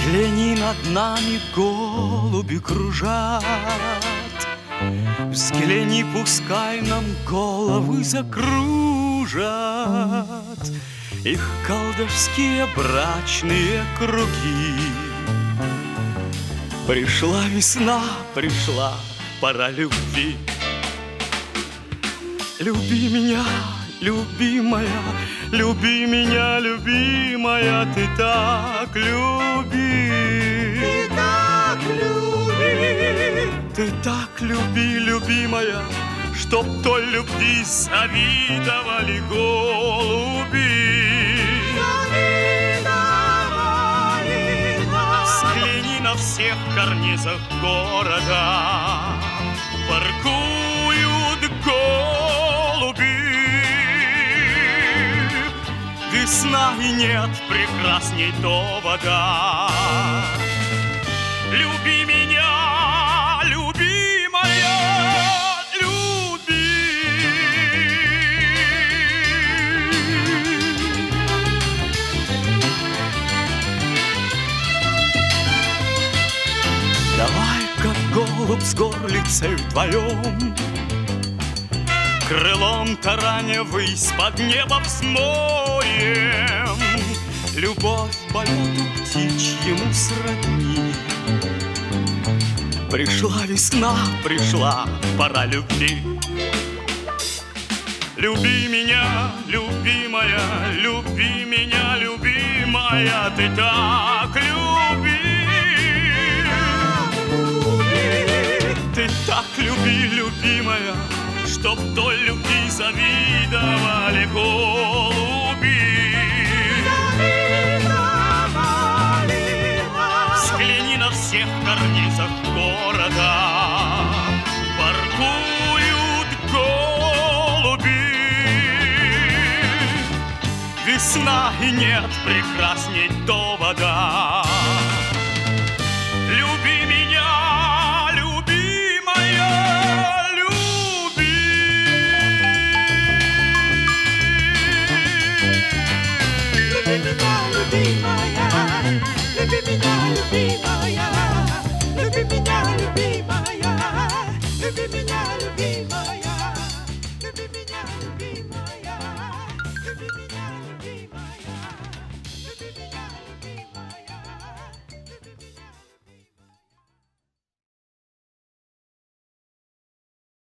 Взгляни, над нами голуби кружат. Взгляни, пускай нам головы закружат их колдовские брачные круги. Пришла весна, пришла пора любви. Люби меня, любимая, люби меня, любимая, ты так люби. Ты так люби. Ты так люби, любимая, чтоб той любви завидовали голуби. Завидовали нам. Взгляни, на всех карнизах города воркуют голуби. Весна, и нет прекрасней довода. Люби меня, любимая, люби. Давай-ка, голубь, с горлицей вдвоем крылом тараня ввысь под небо взмоем. Любовь полету птичьему сродни. Пришла весна, пришла пора любви. Люби меня, любимая, люби меня, любимая, ты так люби. Ты так люби, любимая, чтоб той любви завидовали голуби. Завидовали нам. Взгляни, на всех карнизах города воркуют голуби. Весна, и нет прекрасней довода.